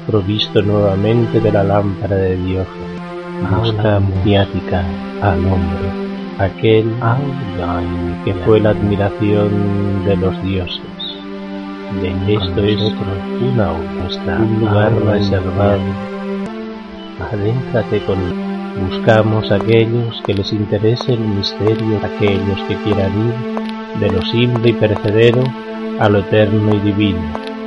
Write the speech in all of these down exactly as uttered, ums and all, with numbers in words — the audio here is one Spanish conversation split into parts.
provisto nuevamente de la lámpara de Dios, mosca maniática al hombre, aquel que fue la admiración de los dioses. De esto es una obra, un lugar reservado. Adéntrate con Buscamos a aquellos que les interese el misterio, aquellos que quieran ir de lo simple y perecedero a lo eterno y divino.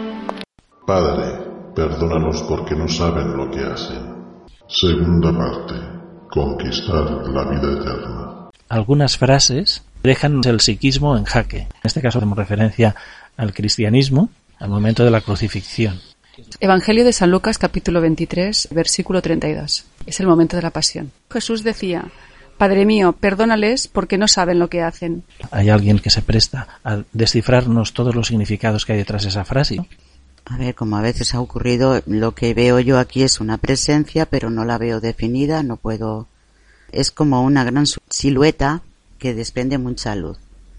Padre, perdónanos porque no saben lo que hacen. Segunda parte. Conquistar la vida eterna. Algunas frases dejan el psiquismo en jaque. En este caso hacemos referencia al cristianismo al momento de la crucifixión. Evangelio de San Lucas, capítulo veintitrés, versículo treinta y dos. Es el momento de la pasión. Jesús decía: Padre mío, perdónales porque no saben lo que hacen. ¿Hay alguien que se presta a descifrarnos todos los significados que hay detrás de esa frase? A ver, como a veces ha ocurrido, lo que veo yo aquí es una presencia, pero no la veo definida, no puedo... Es como una gran silueta que desprende mucha luz.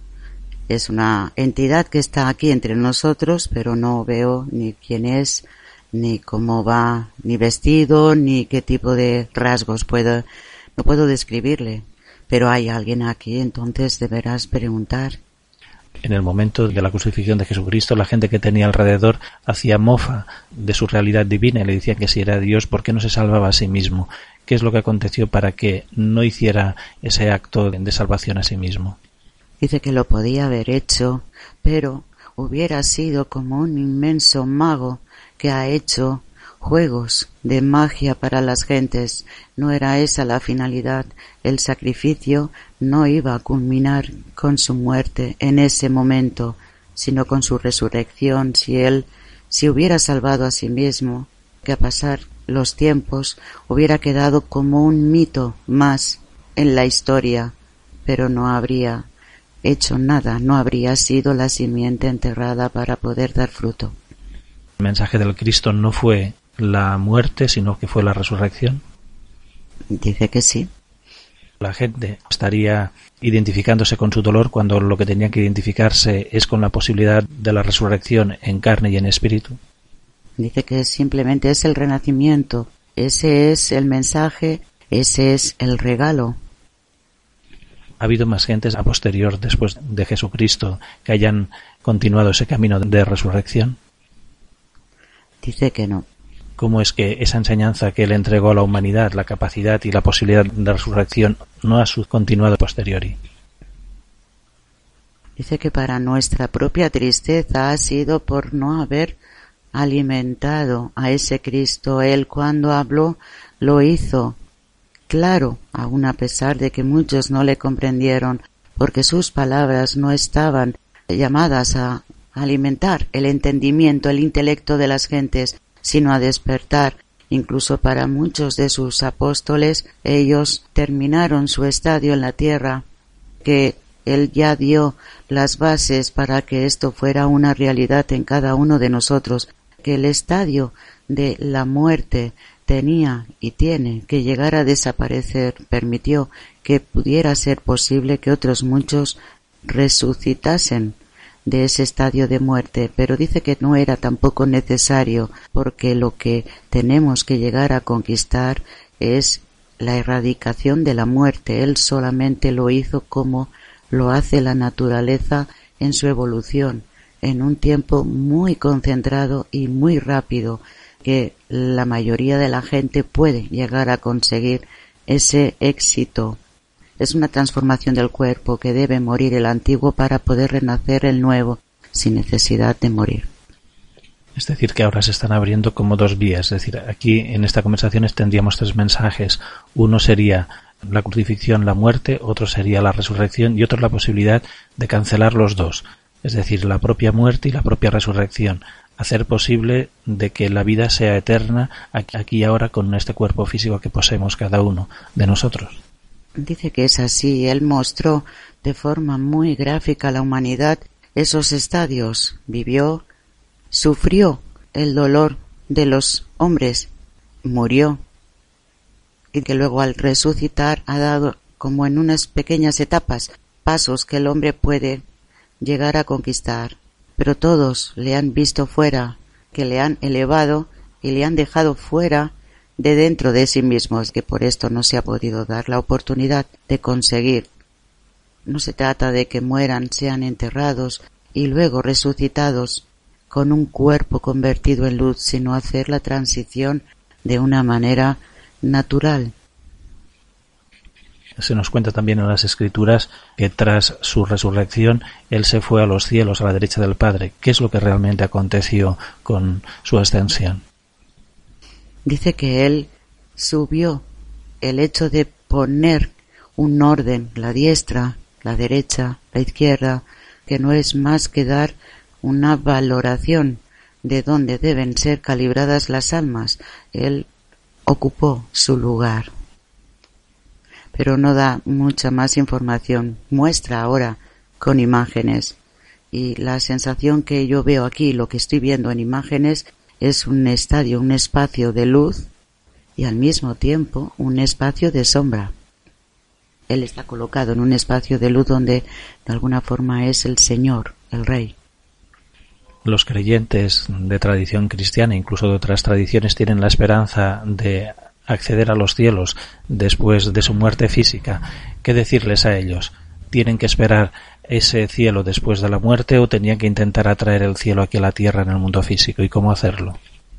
Es una entidad que está aquí entre nosotros, pero no veo ni quién es, ni cómo va, ni vestido, ni qué tipo de rasgos puedo, no puedo describirle. Pero hay alguien aquí, entonces deberás preguntar. En el momento de la crucifixión de Jesucristo, la gente que tenía alrededor hacía mofa de su realidad divina y le decían que si era Dios, ¿por qué no se salvaba a sí mismo? ¿Qué es lo que aconteció para que no hiciera ese acto de salvación a sí mismo? Dice que lo podía haber hecho, pero hubiera sido como un inmenso mago que ha hecho juegos de magia para las gentes. No era esa la finalidad. El sacrificio no iba a culminar con su muerte en ese momento, sino con su resurrección. Si él se hubiera salvado a sí mismo, que a pasar los tiempos hubiera quedado como un mito más en la historia, pero no habría hecho nada, no habría sido la simiente enterrada para poder dar fruto. ¿El mensaje del Cristo no fue la muerte, sino que fue la resurrección? Dice que sí. La gente estaría identificándose con su dolor cuando lo que tenía que identificarse es con la posibilidad de la resurrección en carne y en espíritu. Dice que simplemente es el renacimiento, ese es el mensaje, ese es el regalo. ¿Ha habido más gentes a posterior, después de Jesucristo, que hayan continuado ese camino de resurrección? Dice que no. ¿Cómo es que esa enseñanza que él entregó a la humanidad, la capacidad y la posibilidad de resurrección, no ha continuado a posteriori? Dice que para nuestra propia tristeza ha sido por no haber alimentado a ese Cristo. Él cuando habló lo hizo claro, aun a pesar de que muchos no le comprendieron, porque sus palabras no estaban llamadas a alimentar el entendimiento, el intelecto de las gentes, sino a despertar. Incluso para muchos de sus apóstoles, ellos terminaron su estadio en la tierra, que él ya dio las bases para que esto fuera una realidad en cada uno de nosotros, que el estadio de la muerte tenía y tiene que llegar a desaparecer. Permitió que pudiera ser posible que otros muchos resucitasen de ese estadio de muerte, pero dice que no era tampoco necesario, porque lo que tenemos que llegar a conquistar es la erradicación de la muerte. Él solamente lo hizo como lo hace la naturaleza en su evolución, en un tiempo muy concentrado y muy rápido, que la mayoría de la gente puede llegar a conseguir ese éxito. Es una transformación del cuerpo, que debe morir el antiguo para poder renacer el nuevo, sin necesidad de morir. Es decir, que ahora se están abriendo como dos vías. Es decir, aquí en esta conversación tendríamos tres mensajes. Uno sería la crucifixión, la muerte, otro sería la resurrección y otro la posibilidad de cancelar los dos. Es decir, la propia muerte y la propia resurrección. Hacer posible de que la vida sea eterna aquí y ahora con este cuerpo físico que poseemos cada uno de nosotros. Dice que es así. Él mostró de forma muy gráfica a la humanidad esos estadios. Vivió, sufrió el dolor de los hombres, murió, y que luego al resucitar ha dado como en unas pequeñas etapas pasos que el hombre puede llegar a conquistar. Pero todos le han visto fuera, que le han elevado y le han dejado fuera de dentro de sí mismos, que por esto no se ha podido dar la oportunidad de conseguir. No se trata de que mueran, sean enterrados y luego resucitados con un cuerpo convertido en luz, sino hacer la transición de una manera natural. Se nos cuenta también en las Escrituras que tras su resurrección Él se fue a los cielos, a la derecha del Padre. ¿Qué es lo que realmente aconteció con su ascensión? Dice que Él subió. El hecho de poner un orden, la diestra, la derecha, la izquierda, que no es más que dar una valoración de dónde deben ser calibradas las almas. Él ocupó su lugar. Pero no da mucha más información. Muestra ahora con imágenes. Y la sensación que yo veo aquí, lo que estoy viendo en imágenes, es un estadio, un espacio de luz y al mismo tiempo un espacio de sombra. Él está colocado en un espacio de luz donde de alguna forma es el Señor, el Rey. Los creyentes de tradición cristiana, incluso de otras tradiciones, tienen la esperanza de acceder a los cielos después de su muerte física. ¿Qué decirles a ellos? ¿Tienen que esperar ese cielo después de la muerte o tenían que intentar atraer el cielo aquí a la tierra en el mundo físico? ¿Y cómo hacerlo?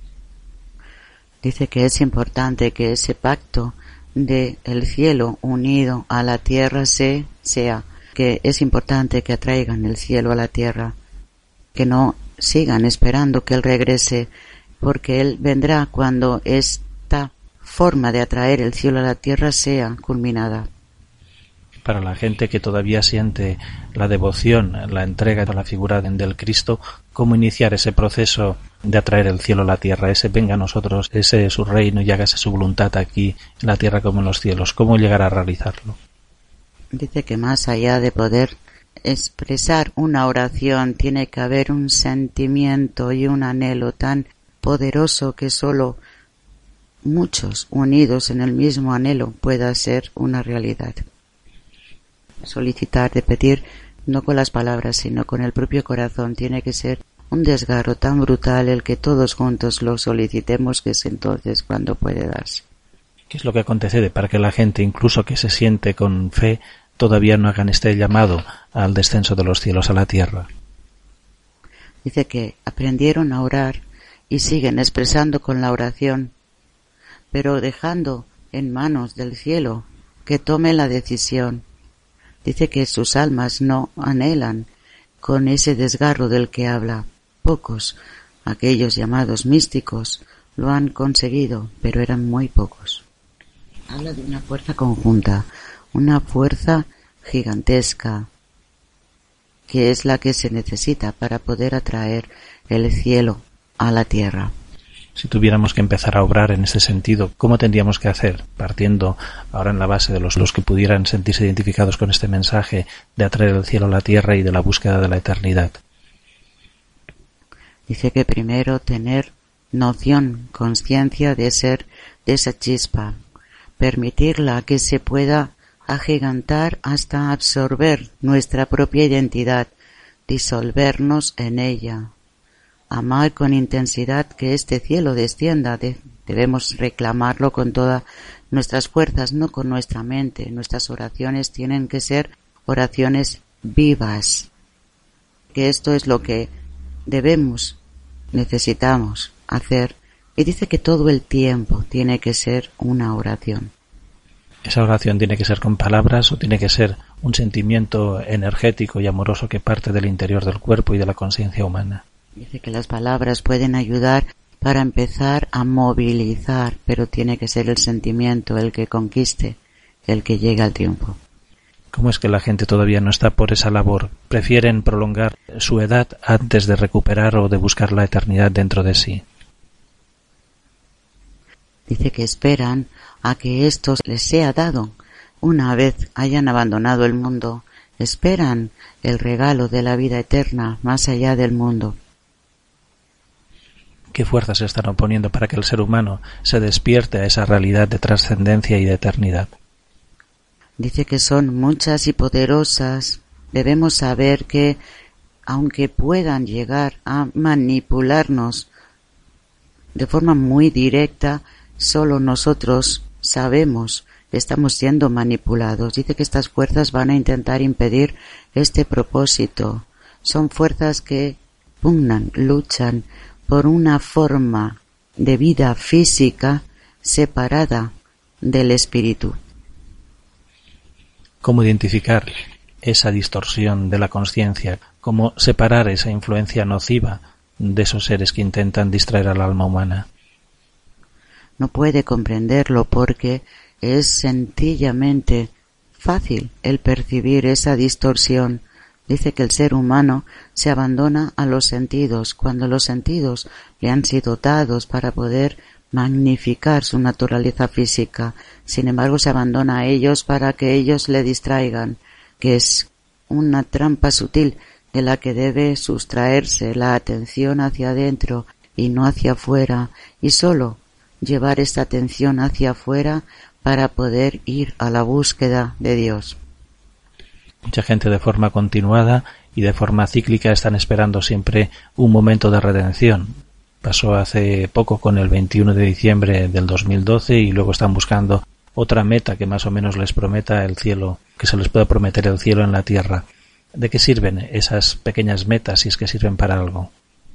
Dice que es importante que ese pacto de el cielo unido a la tierra se sea, que es importante que atraigan el cielo a la tierra, que no sigan esperando que Él regrese, porque Él vendrá cuando esta forma de atraer el cielo a la tierra sea culminada. Para la gente que todavía siente la devoción, la entrega a la figura del Cristo, ¿cómo iniciar ese proceso de atraer el cielo a la tierra? Ese venga a nosotros, ese es su reino y hágase su voluntad aquí en la tierra como en los cielos. ¿Cómo llegar a realizarlo? Dice que más allá de poder expresar una oración, tiene que haber un sentimiento y un anhelo tan poderoso que solo muchos unidos en el mismo anhelo pueda ser una realidad. Solicitar, de pedir, no con las palabras, sino con el propio corazón, tiene que ser un desgarro tan brutal el que todos juntos lo solicitemos, que es entonces cuando puede darse. ¿Qué es lo que acontece para que la gente, incluso que se siente con fe, todavía no hagan este llamado al descenso de los cielos a la tierra? Dice que aprendieron a orar y siguen expresando con la oración, pero dejando en manos del cielo que tome la decisión. Dice que sus almas no anhelan con ese desgarro del que habla. Pocos, aquellos llamados místicos, lo han conseguido, pero eran muy pocos. Habla de una fuerza conjunta, una fuerza gigantesca, que es la que se necesita para poder atraer el cielo a la tierra. Si tuviéramos que empezar a obrar en ese sentido, ¿cómo tendríamos que hacer? Partiendo ahora en la base de los, los que pudieran sentirse identificados con este mensaje de atraer el cielo a la tierra y de la búsqueda de la eternidad. Dice que primero tener noción, conciencia de ser de esa chispa, permitirla que se pueda agigantar hasta absorber nuestra propia identidad, disolvernos en ella. Amar con intensidad que este cielo descienda, de, debemos reclamarlo con todas nuestras fuerzas, no con nuestra mente. Nuestras oraciones tienen que ser oraciones vivas, que esto es lo que debemos, necesitamos hacer. Y dice que todo el tiempo tiene que ser una oración. ¿Esa oración tiene que ser con palabras o tiene que ser un sentimiento energético y amoroso que parte del interior del cuerpo y de la conciencia humana? Dice que las palabras pueden ayudar para empezar a movilizar, pero tiene que ser el sentimiento el que conquiste, el que llegue al triunfo. ¿Cómo es que la gente todavía no está por esa labor? ¿Prefieren prolongar su edad antes de recuperar o de buscar la eternidad dentro de sí? Dice que esperan a que esto les sea dado. Una vez hayan abandonado el mundo, esperan el regalo de la vida eterna más allá del mundo. ¿Qué fuerzas se están oponiendo para que el ser humano se despierte a esa realidad de trascendencia y de eternidad? Dice que son muchas y poderosas. Debemos saber que, aunque puedan llegar a manipularnos de forma muy directa, solo nosotros sabemos, estamos siendo manipulados. Dice que estas fuerzas van a intentar impedir este propósito. Son fuerzas que pugnan, luchan por una forma de vida física separada del espíritu. ¿Cómo identificar esa distorsión de la conciencia? ¿Cómo separar esa influencia nociva de esos seres que intentan distraer al alma humana? No puede comprenderlo porque es sencillamente fácil el percibir esa distorsión. Dice que el ser humano se abandona a los sentidos cuando los sentidos le han sido dados para poder magnificar su naturaleza física. Sin embargo, se abandona a ellos para que ellos le distraigan, que es una trampa sutil de la que debe sustraerse la atención hacia adentro y no hacia afuera, y solo llevar esta atención hacia afuera para poder ir a la búsqueda de Dios. Mucha gente de forma continuada y de forma cíclica están esperando siempre un momento de redención. Pasó hace poco con el veintiuno de diciembre del dos mil doce y luego están buscando otra meta que más o menos les prometa el cielo, que se les pueda prometer el cielo en la tierra. ¿De qué sirven esas pequeñas metas si es que sirven para algo?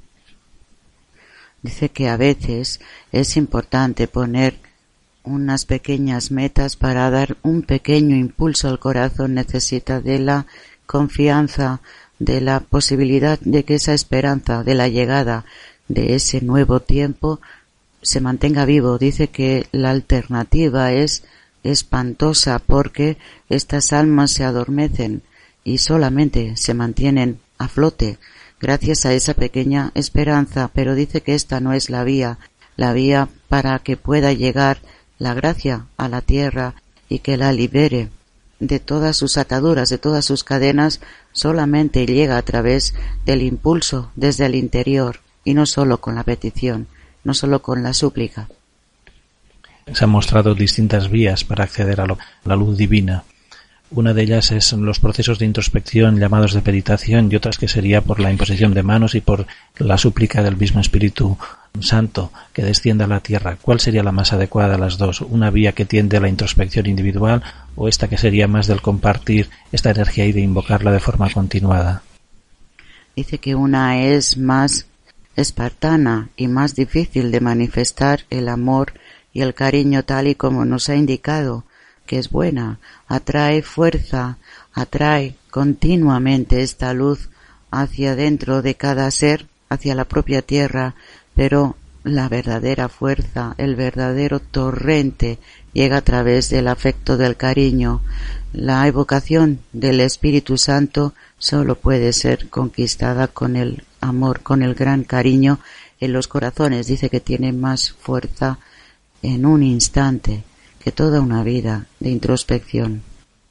Dice que a veces es importante poner unas pequeñas metas para dar un pequeño impulso al corazón. Necesita de la confianza, de la posibilidad de que esa esperanza de la llegada de ese nuevo tiempo se mantenga vivo. Dice que la alternativa es espantosa porque estas almas se adormecen y solamente se mantienen a flote gracias a esa pequeña esperanza, pero dice que esta no es la vía, la vía para que pueda llegar la gracia a la tierra y que la libere de todas sus ataduras, de todas sus cadenas, solamente llega a través del impulso desde el interior y no solo con la petición, no solo con la súplica. Se han mostrado distintas vías para acceder a, lo, a la luz divina. Una de ellas es los procesos de introspección llamados de meditación y otras que sería por la imposición de manos y por la súplica del mismo Espíritu Santo que descienda a la tierra. ¿Cuál sería la más adecuada de las dos? ¿Una vía que tiende a la introspección individual o esta que sería más del compartir esta energía y de invocarla de forma continuada? Dice que una es más espartana y más difícil de manifestar el amor y el cariño tal y como nos ha indicado, que es buena, atrae fuerza, atrae continuamente esta luz hacia dentro de cada ser, hacia la propia tierra, pero la verdadera fuerza, el verdadero torrente llega a través del afecto del cariño. La evocación del Espíritu Santo solo puede ser conquistada con el amor, con el gran cariño en los corazones. Dice que tiene más fuerza en un instante que toda una vida de introspección.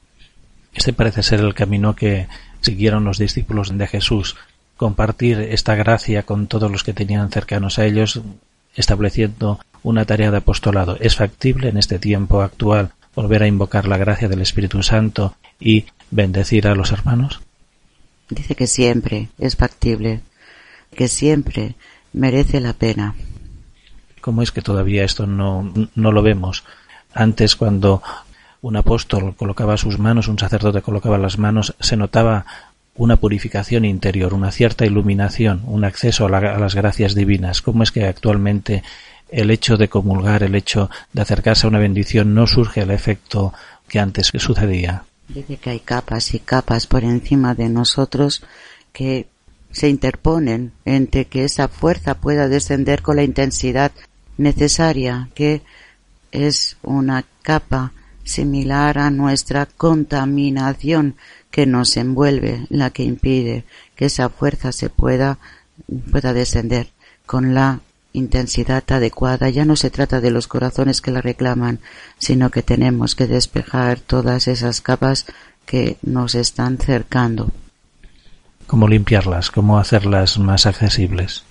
Este parece ser el camino que siguieron los discípulos de Jesús, compartir esta gracia con todos los que tenían cercanos a ellos, estableciendo una tarea de apostolado. ¿Es factible en este tiempo actual volver a invocar la gracia del Espíritu Santo y bendecir a los hermanos? Dice que siempre es factible, que siempre merece la pena. ¿Cómo es que todavía esto no, no lo vemos? Antes, cuando un apóstol colocaba sus manos, un sacerdote colocaba las manos, se notaba una purificación interior, una cierta iluminación, un acceso a, la, a las gracias divinas. ¿Cómo es que actualmente el hecho de comulgar, el hecho de acercarse a una bendición no surge el efecto que antes sucedía? Dice que hay capas y capas por encima de nosotros que se interponen entre que esa fuerza pueda descender con la intensidad necesaria, que es una capa similar a nuestra contaminación que nos envuelve, la que impide que esa fuerza se pueda, pueda descender con la intensidad adecuada. Ya no se trata de los corazones que la reclaman, sino que tenemos que despejar todas esas capas que nos están cercando. ¿Cómo limpiarlas? ¿Cómo hacerlas más accesibles?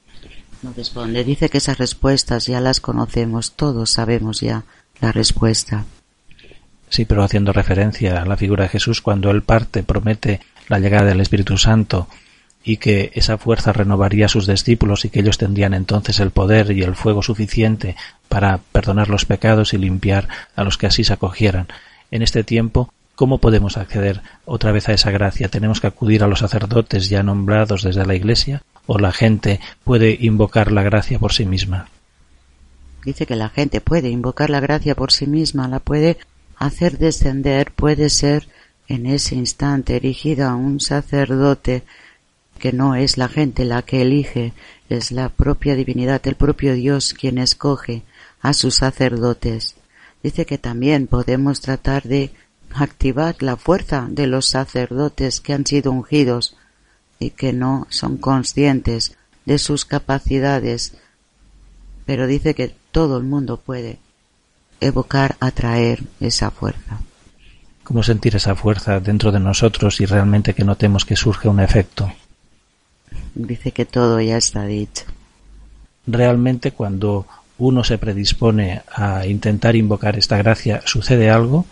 No responde. Dice que esas respuestas ya las conocemos, todos sabemos ya la respuesta. Sí, pero haciendo referencia a la figura de Jesús, cuando Él parte, promete la llegada del Espíritu Santo y que esa fuerza renovaría a sus discípulos y que ellos tendrían entonces el poder y el fuego suficiente para perdonar los pecados y limpiar a los que así se acogieran. En este tiempo, ¿cómo podemos acceder otra vez a esa gracia? ¿Tenemos que acudir a los sacerdotes ya nombrados desde la Iglesia o la gente puede invocar la gracia por sí misma? Dice que la gente puede invocar la gracia por sí misma, la puede hacer descender, puede ser en ese instante erigida a un sacerdote, que no es la gente la que elige, es la propia divinidad, el propio Dios quien escoge a sus sacerdotes. Dice que también podemos tratar de activar la fuerza de los sacerdotes que han sido ungidos y que no son conscientes de sus capacidades, pero dice que todo el mundo puede evocar, atraer esa fuerza. ¿Cómo sentir esa fuerza dentro de nosotros y realmente que notemos que surge un efecto? Dice que todo ya está dicho. Realmente cuando uno se predispone a intentar invocar esta gracia, ¿sucede algo?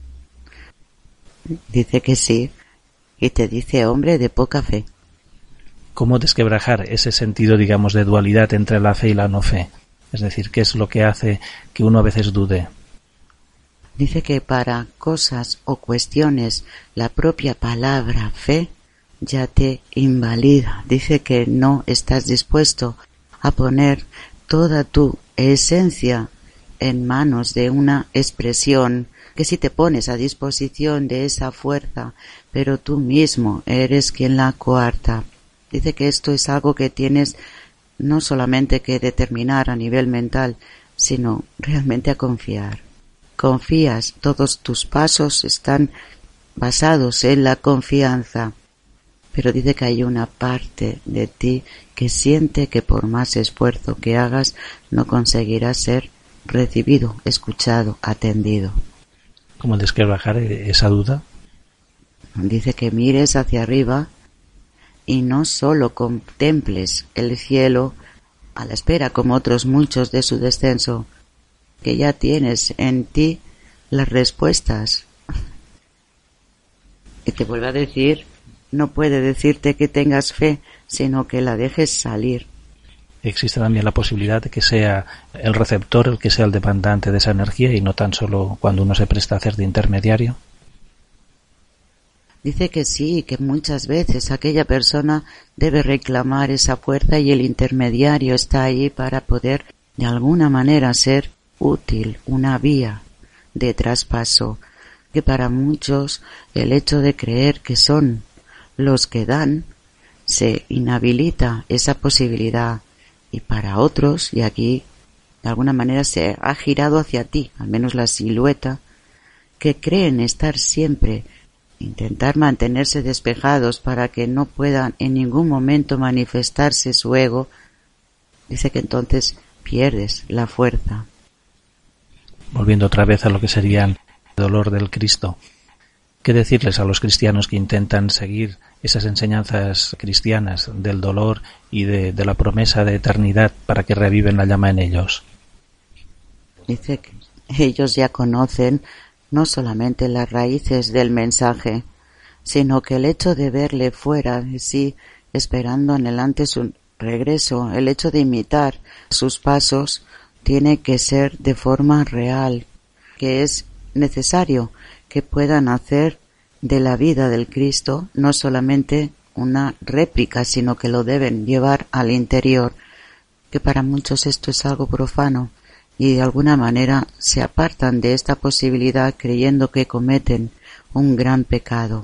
Dice que sí, y te dice hombre de poca fe. ¿Cómo desquebrajar ese sentido, digamos, de dualidad entre la fe y la no fe? Es decir, ¿qué es lo que hace que uno a veces dude? Dice que para cosas o cuestiones la propia palabra fe ya te invalida. Dice que no estás dispuesto a poner toda tu esencia en manos de una expresión que si te pones a disposición de esa fuerza, pero tú mismo eres quien la coarta. Dice que esto es algo que tienes no solamente que determinar a nivel mental, sino realmente a confiar. Confías, todos tus pasos están basados en la confianza. Pero dice que hay una parte de ti que siente que por más esfuerzo que hagas no conseguirás ser recibido, escuchado, atendido. ¿Cómo desquebrajar esa duda? Dice que mires hacia arriba y no solo contemples el cielo a la espera como otros muchos de su descenso, que ya tienes en ti las respuestas. Y te vuelve a decir, no puede decirte que tengas fe, sino que la dejes salir. Existe también la posibilidad de que sea el receptor el que sea el demandante de esa energía y no tan solo cuando uno se presta a hacer de intermediario. Dice que sí, que muchas veces aquella persona debe reclamar esa fuerza y el intermediario está ahí para poder de alguna manera ser útil, una vía de traspaso, que para muchos el hecho de creer que son los que dan se inhabilita esa posibilidad y para otros, y aquí de alguna manera se ha girado hacia ti, al menos la silueta, que creen estar siempre, intentar mantenerse despejados para que no puedan en ningún momento manifestarse su ego, dice que entonces pierdes la fuerza. Volviendo otra vez a lo que sería el dolor del Cristo, ¿qué decirles a los cristianos que intentan seguir esas enseñanzas cristianas del dolor y de, de la promesa de eternidad para que reviven la llama en ellos? Dice que ellos ya conocen no solamente las raíces del mensaje, sino que el hecho de verle fuera de sí, esperando anhelante su regreso, el hecho de imitar sus pasos, tiene que ser de forma real, que es necesario que puedan hacer de la vida del Cristo no solamente una réplica, sino que lo deben llevar al interior, que para muchos esto es algo profano y de alguna manera se apartan de esta posibilidad creyendo que cometen un gran pecado.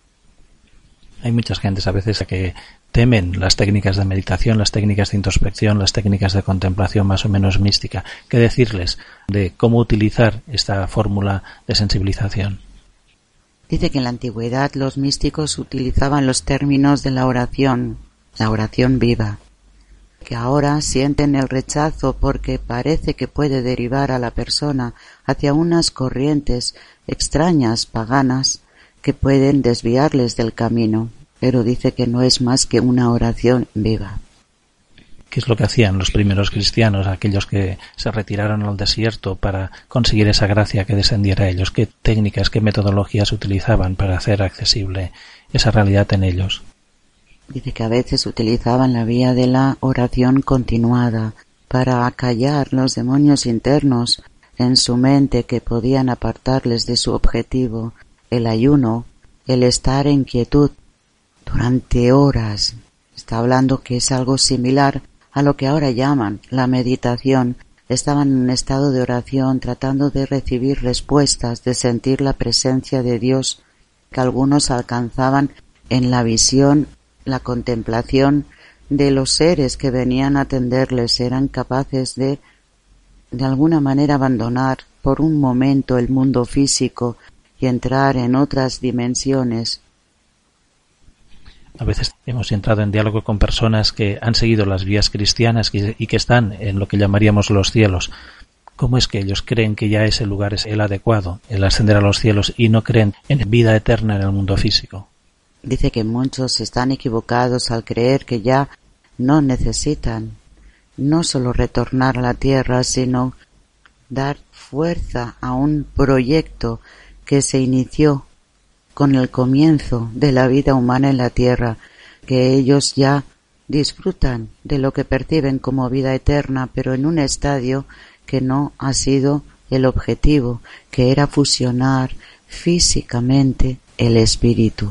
Hay muchas gentes a veces que temen las técnicas de meditación, las técnicas de introspección, las técnicas de contemplación más o menos mística. ¿Qué decirles de cómo utilizar esta fórmula de sensibilización? Dice que en la antigüedad los místicos utilizaban los términos de la oración, la oración viva, que ahora sienten el rechazo porque parece que puede derivar a la persona hacia unas corrientes extrañas, paganas, que pueden desviarles del camino, pero dice que no es más que una oración viva. ¿Qué es lo que hacían los primeros cristianos, aquellos que se retiraron al desierto para conseguir esa gracia que descendiera a ellos? ¿Qué técnicas, qué metodologías utilizaban para hacer accesible esa realidad en ellos? Dice que a veces utilizaban la vía de la oración continuada para acallar los demonios internos en su mente que podían apartarles de su objetivo, el ayuno, el estar en quietud durante horas. Está hablando que es algo similar a lo que ahora llaman la meditación. Estaban en un estado de oración tratando de recibir respuestas, de sentir la presencia de Dios, que algunos alcanzaban en la visión, la contemplación de los seres que venían a atenderles. Eran capaces de, de alguna manera, abandonar por un momento el mundo físico y entrar en otras dimensiones. A veces hemos entrado en diálogo con personas que han seguido las vías cristianas y que están en lo que llamaríamos los cielos. ¿Cómo es que ellos creen que ya ese lugar es el adecuado, el ascender a los cielos, y no creen en vida eterna en el mundo físico? Dice que muchos están equivocados al creer que ya no necesitan no solo retornar a la tierra, sino dar fuerza a un proyecto que se inició con el comienzo de la vida humana en la tierra, que ellos ya disfrutan de lo que perciben como vida eterna, pero en un estadio que no ha sido el objetivo, que era fusionar físicamente el espíritu.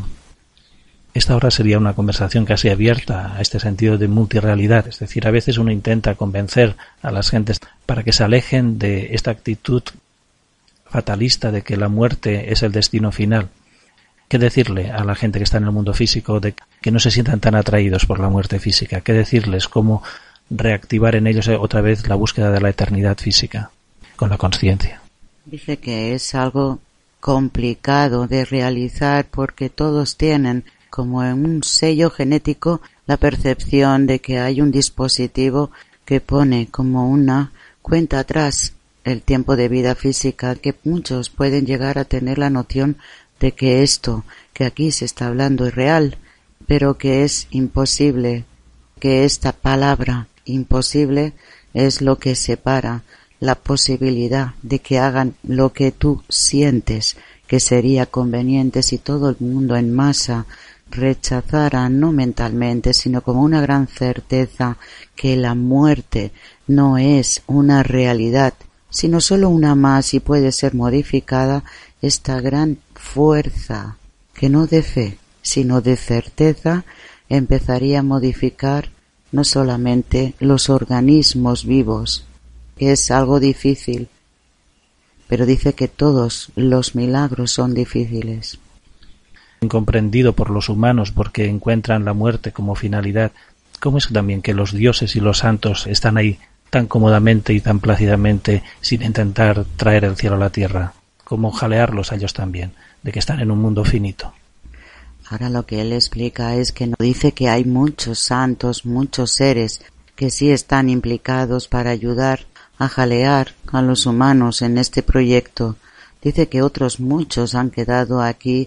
Esta ahora sería una conversación casi abierta a este sentido de multirrealidad, es decir, a veces uno intenta convencer a las gentes para que se alejen de esta actitud fatalista de que la muerte es el destino final. ¿Qué decirle a la gente que está en el mundo físico de que no se sientan tan atraídos por la muerte física? ¿Qué decirles? ¿Cómo reactivar en ellos otra vez la búsqueda de la eternidad física con la consciencia? Dice que es algo complicado de realizar porque todos tienen como en un sello genético la percepción de que hay un dispositivo que pone como una cuenta atrás el tiempo de vida física, que muchos pueden llegar a tener la noción de que esto que aquí se está hablando es real, pero que es imposible, que esta palabra imposible es lo que separa la posibilidad de que hagan lo que tú sientes que sería conveniente si todo el mundo en masa rechazara, no mentalmente, sino como una gran certeza, que la muerte no es una realidad, sino solo una más y puede ser modificada. Esta gran fuerza, que no de fe, sino de certeza, empezaría a modificar no solamente los organismos vivos, que es algo difícil, pero dice que todos los milagros son difíciles. Incomprendido por los humanos porque encuentran la muerte como finalidad, ¿cómo es también que los dioses y los santos están ahí tan cómodamente y tan plácidamente sin intentar traer el cielo a la tierra? ¿Cómo jalearlos a ellos también, de que están en un mundo finito? Ahora lo que él explica es que no dice que hay muchos santos, muchos seres que sí están implicados para ayudar a jalear a los humanos en este proyecto. Dice que otros muchos han quedado aquí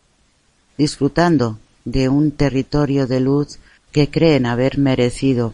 disfrutando de un territorio de luz que creen haber merecido.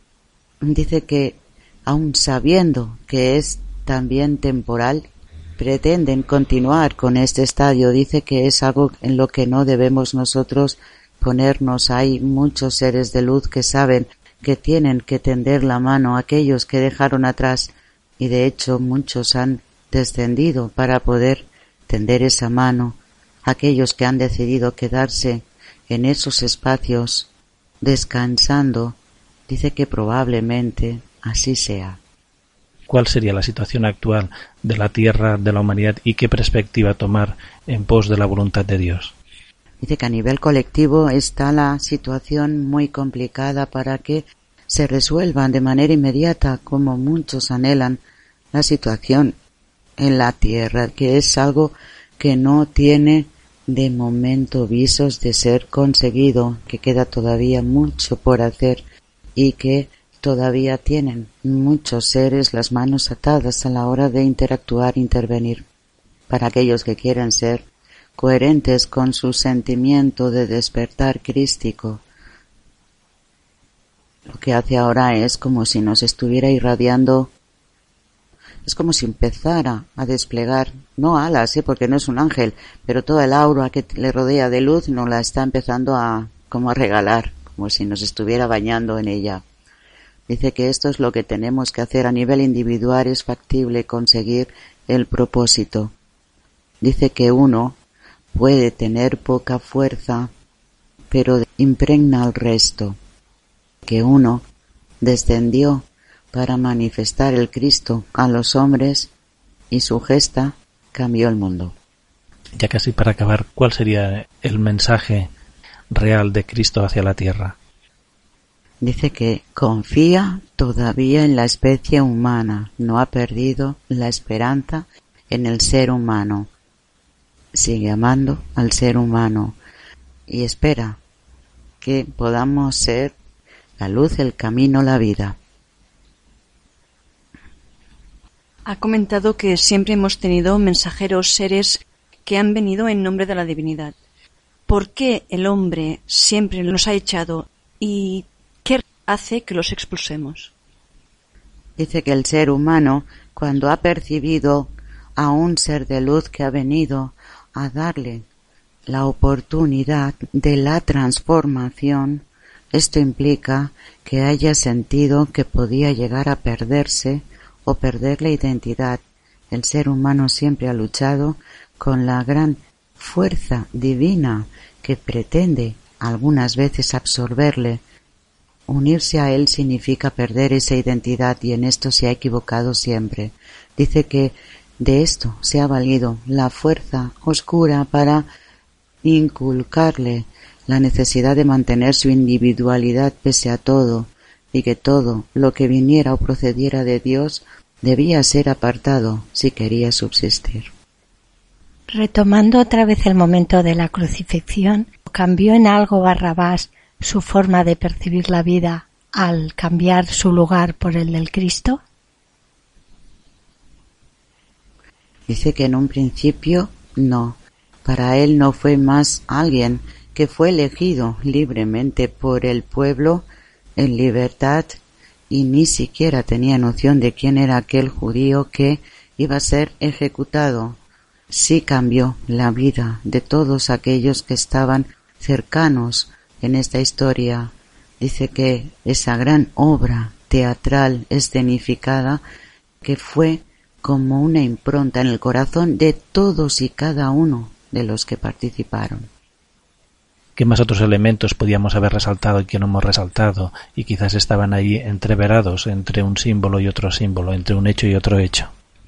Dice que, aun sabiendo que es también temporal, pretenden continuar con este estadio. Dice que es algo en lo que no debemos nosotros ponernos. Hay muchos seres de luz que saben que tienen que tender la mano a aquellos que dejaron atrás, y de hecho muchos han descendido para poder tender esa mano a aquellos que han decidido quedarse en esos espacios descansando. Dice que probablemente así sea. ¿Cuál sería la situación actual de la Tierra, de la humanidad, y qué perspectiva tomar en pos de la voluntad de Dios? Dice que a nivel colectivo está la situación muy complicada para que se resuelvan de manera inmediata, como muchos anhelan, la situación en la Tierra, que es algo que no tiene de momento visos de ser conseguido, que queda todavía mucho por hacer y que todavía tienen muchos seres las manos atadas a la hora de interactuar, intervenir. Para aquellos que quieren ser coherentes con su sentimiento de despertar crístico, lo que hace ahora es como si nos estuviera irradiando, es como si empezara a desplegar, no alas, ¿eh? Porque no es un ángel, pero toda el aura que le rodea de luz nos la está empezando a como a regalar, como si nos estuviera bañando en ella. Dice que esto es lo que tenemos que hacer a nivel individual, es factible conseguir el propósito. Dice que uno puede tener poca fuerza, pero impregna al resto. Que uno descendió para manifestar el Cristo a los hombres y su gesta cambió el mundo. Ya casi para acabar, ¿cuál sería el mensaje real de Cristo hacia la tierra? Dice que confía todavía en la especie humana, no ha perdido la esperanza en el ser humano. Sigue amando al ser humano y espera que podamos ser la luz, el camino, la vida. Ha comentado que siempre hemos tenido mensajeros, seres que han venido en nombre de la divinidad. ¿Por qué el hombre siempre nos ha echado y qué hace que los expulsemos? Dice que el ser humano, cuando ha percibido a un ser de luz que ha venido a darle la oportunidad de la transformación, esto implica que haya sentido que podía llegar a perderse o perder la identidad. El ser humano siempre ha luchado con la gran fuerza divina que pretende algunas veces absorberle. Unirse a él significa perder esa identidad y en esto se ha equivocado siempre. Dice que de esto se ha valido la fuerza oscura para inculcarle la necesidad de mantener su individualidad pese a todo, y que todo lo que viniera o procediera de Dios debía ser apartado si quería subsistir. Retomando otra vez el momento de la crucifixión, ¿cambió en algo Barrabás su forma de percibir la vida al cambiar su lugar por el del Cristo? Dice que en un principio no. Para él no fue más alguien que fue elegido libremente por el pueblo en libertad y ni siquiera tenía noción de quién era aquel judío que iba a ser ejecutado. Sí cambió la vida de todos aquellos que estaban cercanos en esta historia. Dice que esa gran obra teatral escenificada que fue como una impronta en el corazón de todos y cada uno de los que participaron. ¿Qué más otros elementos podíamos haber resaltado y que no hemos resaltado y quizás estaban ahí entreverados entre un símbolo y otro símbolo, entre un hecho y otro hecho?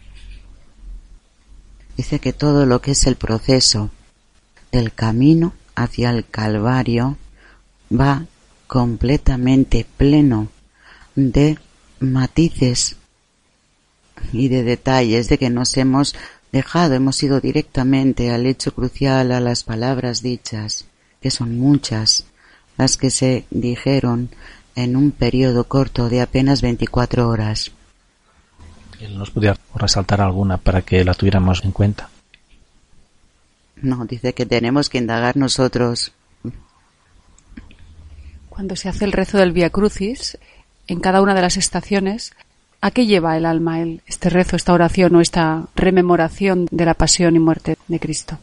Dice que todo lo que es el proceso del camino hacia el Calvario va completamente pleno de matices y de detalles, de que nos hemos dejado, hemos ido directamente al hecho crucial, a las palabras dichas, que son muchas, las que se dijeron en un periodo corto de apenas veinticuatro horas. ¿Él nos podía resaltar alguna para que la tuviéramos en cuenta? No, dice que tenemos que indagar nosotros. Cuando se hace el rezo del Vía Crucis, en cada una de las estaciones, ¿a qué lleva el alma el, este rezo, esta oración o esta rememoración de la pasión y muerte de Cristo?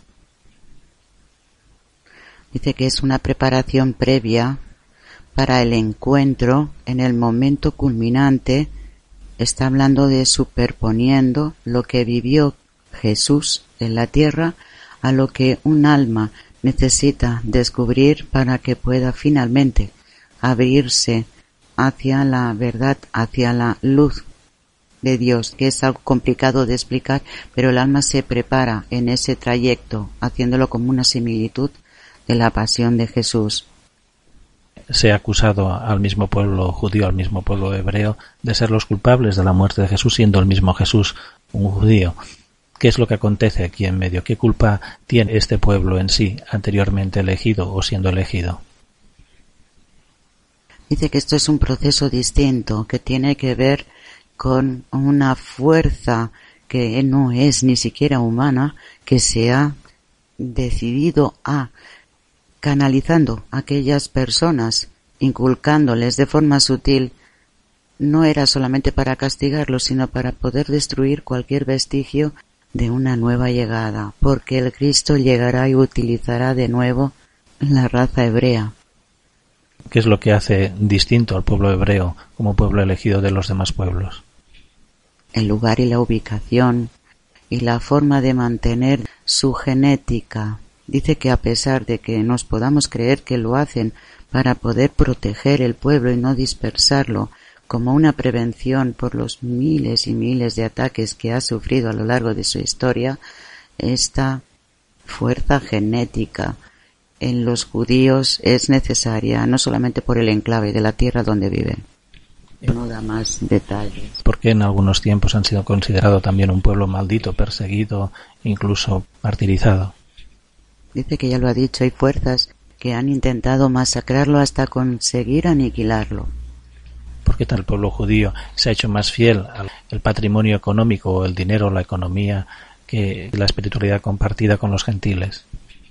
Dice que es una preparación previa para el encuentro en el momento culminante. Está hablando de superponiendo lo que vivió Jesús en la tierra a lo que un alma necesita descubrir para que pueda finalmente abrirse hacia la verdad, hacia la luz de Dios, que es algo complicado de explicar, pero el alma se prepara en ese trayecto, haciéndolo como una similitud de la pasión de Jesús. Se ha acusado al mismo pueblo judío, al mismo pueblo hebreo, de ser los culpables de la muerte de Jesús, siendo el mismo Jesús un judío. ¿Qué es lo que acontece aquí en medio? ¿Qué culpa tiene este pueblo en sí, anteriormente elegido o siendo elegido? Dice que esto es un proceso distinto, que tiene que ver con una fuerza que no es ni siquiera humana, que se ha decidido a canalizando a aquellas personas, inculcándoles de forma sutil, no era solamente para castigarlos, sino para poder destruir cualquier vestigio de una nueva llegada, porque el Cristo llegará y utilizará de nuevo la raza hebrea. ¿Qué es lo que hace distinto al pueblo hebreo como pueblo elegido de los demás pueblos? El lugar y la ubicación y la forma de mantener su genética. Dice que a pesar de que nos podamos creer que lo hacen para poder proteger el pueblo y no dispersarlo, como una prevención por los miles y miles de ataques que ha sufrido a lo largo de su historia, esta fuerza genética en los judíos es necesaria, no solamente por el enclave de la tierra donde viven. No da más detalles. Porque en algunos tiempos han sido considerado también un pueblo maldito, perseguido, incluso martirizado. Dice que ya lo ha dicho, hay fuerzas que han intentado masacrarlo hasta conseguir aniquilarlo. ¿Por qué tal el pueblo judío se ha hecho más fiel al patrimonio económico o el dinero o la economía que la espiritualidad compartida con los gentiles?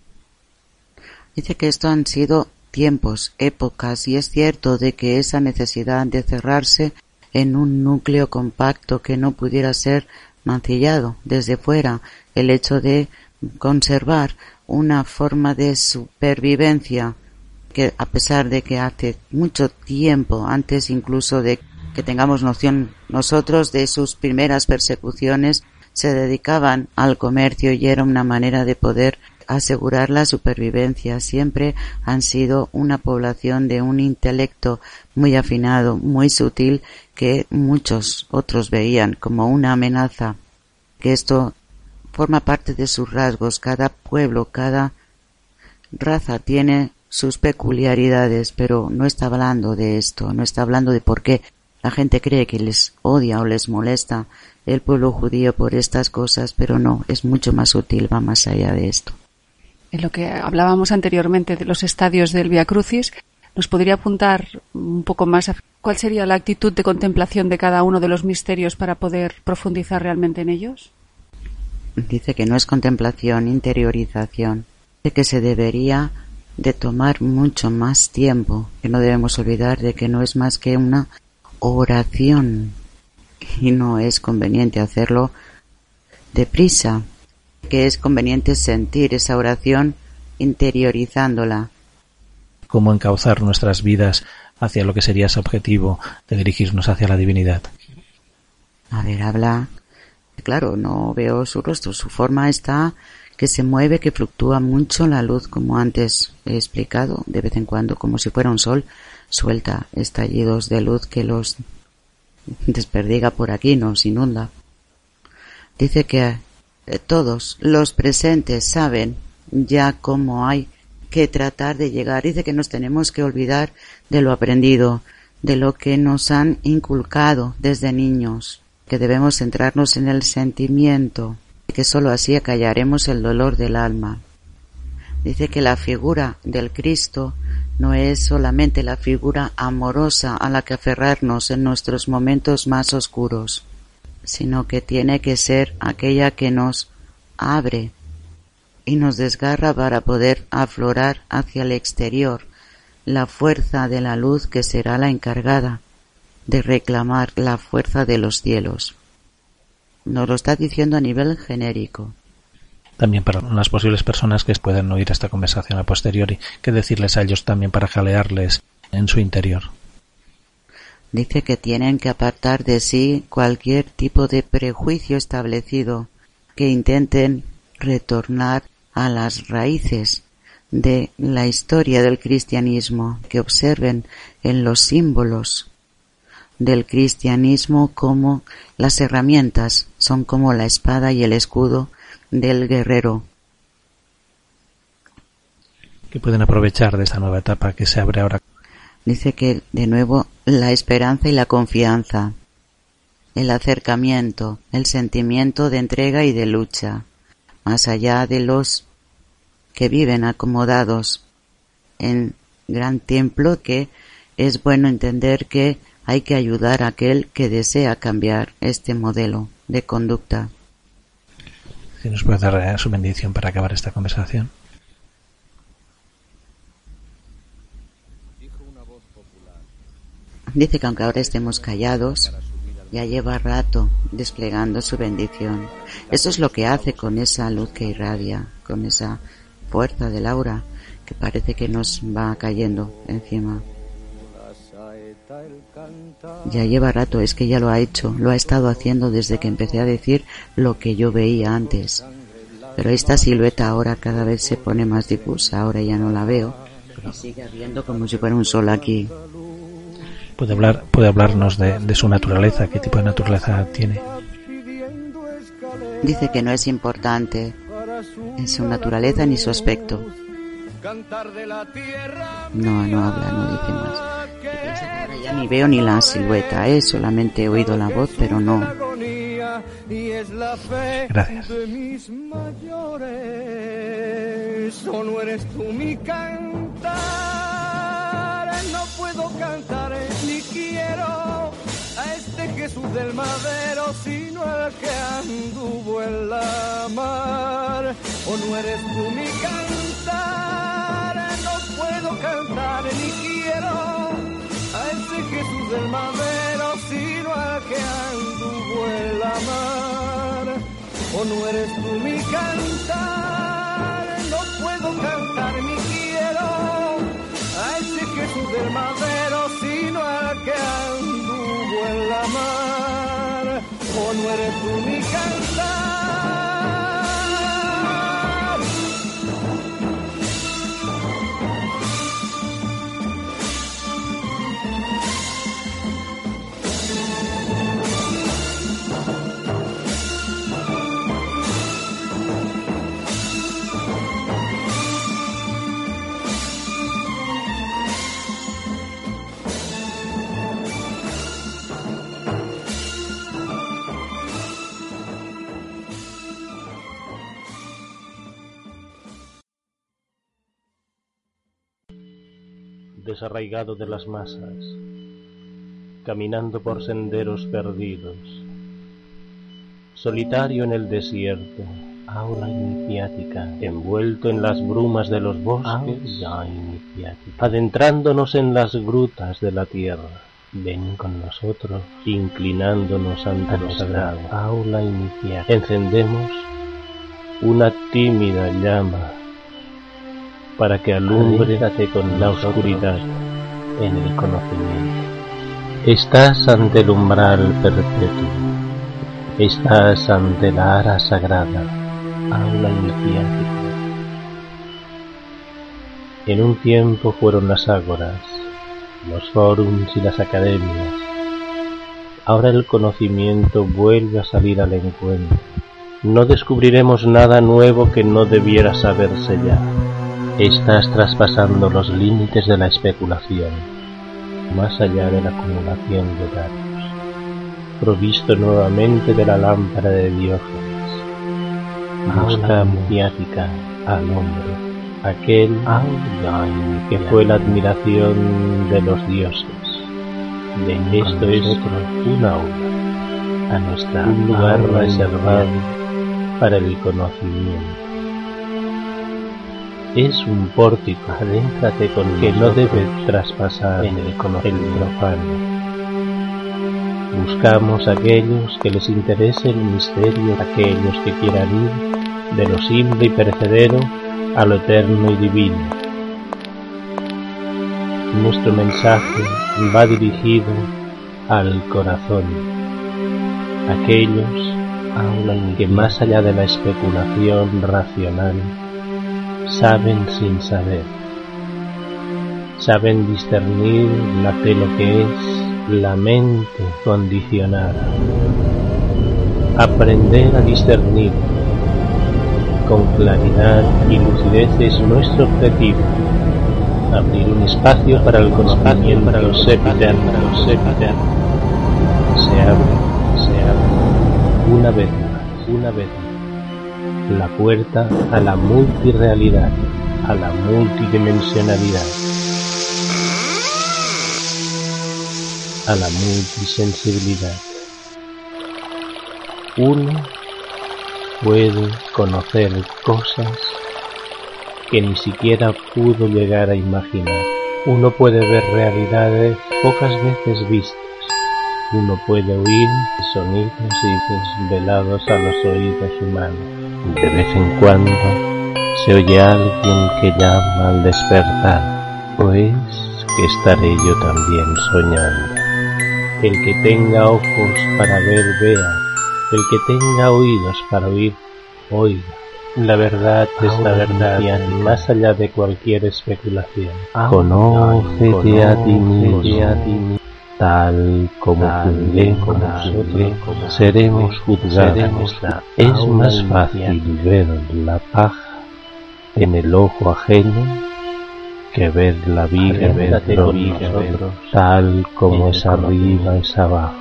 Dice que esto han sido tiempos, épocas, y es cierto de que esa necesidad de cerrarse en un núcleo compacto que no pudiera ser mancillado desde fuera, el hecho de conservar una forma de supervivencia que, a pesar de que hace mucho tiempo, antes incluso de que tengamos noción nosotros de sus primeras persecuciones, se dedicaban al comercio y era una manera de poder asegurar la supervivencia. Siempre han sido una población de un intelecto muy afinado, muy sutil, que muchos otros veían como una amenaza, que esto forma parte de sus rasgos. Cada pueblo, cada raza tiene sus peculiaridades, pero no está hablando de esto, no está hablando de por qué la gente cree que les odia o les molesta el pueblo judío por estas cosas, pero no, es mucho más sutil, va más allá de esto. En lo que hablábamos anteriormente de los estadios del Vía Crucis, ¿nos podría apuntar un poco más a cuál sería la actitud de contemplación de cada uno de los misterios para poder profundizar realmente en ellos? Dice que no es contemplación, interiorización, de que se debería de tomar mucho más tiempo, que no debemos olvidar de que no es más que una oración y no es conveniente hacerlo deprisa, que es conveniente sentir esa oración interiorizándola. ¿Cómo encauzar nuestras vidas hacia lo que sería ese objetivo de dirigirnos hacia la divinidad? A ver, habla. Claro, no veo su rostro, su forma está que se mueve, que fluctúa mucho la luz, como antes he explicado, de vez en cuando, como si fuera un sol, suelta estallidos de luz que los desperdiga por aquí, nos inunda. Dice que todos los presentes saben ya cómo hay que tratar de llegar. Dice que nos tenemos que olvidar de lo aprendido, de lo que nos han inculcado desde niños, que debemos centrarnos en el sentimiento, que sólo así acallaremos el dolor del alma. Dice que la figura del Cristo no es solamente la figura amorosa a la que aferrarnos en nuestros momentos más oscuros, sino que tiene que ser aquella que nos abre y nos desgarra para poder aflorar hacia el exterior la fuerza de la luz que será la encargada de reclamar la fuerza de los cielos. Nos lo está diciendo a nivel genérico. También para las posibles personas que puedan oír esta conversación a posteriori, ¿qué decirles a ellos también para jalearles en su interior? Dice que tienen que apartar de sí cualquier tipo de prejuicio establecido, que intenten retornar a las raíces de la historia del cristianismo, que observen en los símbolos del cristianismo como las herramientas son como la espada y el escudo del guerrero. ¿Qué pueden aprovechar de esta nueva etapa que se abre ahora? Dice que, de nuevo, la esperanza y la confianza, el acercamiento, el sentimiento de entrega y de lucha, más allá de los que viven acomodados en gran templo, que es bueno entender que hay que ayudar a aquel que desea cambiar este modelo de conducta. Si nos puede dar su bendición para acabar esta conversación. Dice que aunque ahora estemos callados, ya lleva rato desplegando su bendición. Eso es lo que hace con esa luz que irradia, con esa fuerza del aura que parece que nos va cayendo encima. Ya lleva rato, es que ya lo ha hecho, lo ha estado haciendo desde que empecé a decir lo que yo veía antes. Pero esta silueta ahora cada vez se pone más difusa, ahora ya no la veo. Y sigue habiendo como si fuera un sol aquí. ¿Puede hablar, puede hablarnos de, de su naturaleza? ¿Qué tipo de naturaleza tiene? Dice que no es importante en su naturaleza ni su aspecto. No, no habla, no dice más. Ahora ya ni veo ni la silueta, ¿eh? Solamente he oído la voz, pero no. Gracias. ¿O no eres tú mi cantar? No puedo cantar ni quiero a este Jesús del madero, sino al que anduvo en la mar. ¿O no eres tú mi cantar? No puedo cantar ni quiero a ese Jesús del madero, sino al que anduvo en la mar. ¿O no eres tú mi cantar? No puedo cantar ni quiero a ese Jesús del madero, sino al que anduvo en la mar. ¿O no eres tú mi cantar? Desarraigado de las masas, caminando por senderos perdidos, solitario en el desierto, aula iniciática, envuelto en las brumas de los bosques, aula iniciática, adentrándonos en las grutas de la tierra. Ven con nosotros, inclinándonos ante lo sagrado, aula iniciática. Encendemos una tímida llama para que alumbrate con la oscuridad en el conocimiento. Estás ante el umbral perpetuo, estás ante la ara sagrada, aula iniciática. En un tiempo fueron las ágoras, los fórums y las academias. Ahora el conocimiento vuelve a salir al encuentro. No descubriremos nada nuevo que no debiera saberse ya. Estás traspasando los límites de la especulación, más allá de la acumulación de datos, provisto nuevamente de la lámpara de Diógenes. Busca mediática al hombre, aquel que fue la admiración de los dioses. Esto es un aula, a nuestra un lugar reservado para el conocimiento. Es un pórtico, adéntrate con que no debe traspasar en el profano. Buscamos a aquellos que les interese el misterio, aquellos que quieran ir de lo simple y perecedero a lo eterno y divino. Nuestro mensaje va dirigido al corazón, aquellos que más allá de la especulación racional saben sin saber, saben discernir la de lo que es la mente condicionada. Aprender a discernir con claridad y lucidez es nuestro objetivo. Abrir un espacio para el conocimiento, para los eterno, para los eterno. Se abre, se abre, una vez más, una vez más. La puerta a la multirealidad, a la multidimensionalidad, a la multisensibilidad. Uno puede conocer cosas que ni siquiera pudo llegar a imaginar. Uno puede ver realidades pocas veces vistas. Uno puede oír sonidos y desvelados a los oídos humanos. De vez en cuando se oye a alguien que llama al despertar, o es que estaré yo también soñando. El que tenga ojos para ver, vea. El que tenga oídos para oír, oiga. La verdad es la verdad, más allá de cualquier especulación. Conócete a ti mismo, tal como juzguemos nosotros, seremos juzgados. Es más fácil ver la paja en el ojo ajeno que ver la viga dentro de nosotros, tal como es arriba es abajo,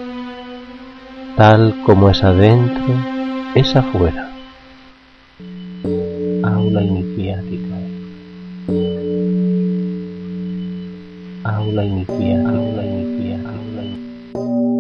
tal como es adentro es afuera. Aula iniciática. Aula iniciática. Aula iniciática. Aula iniciática.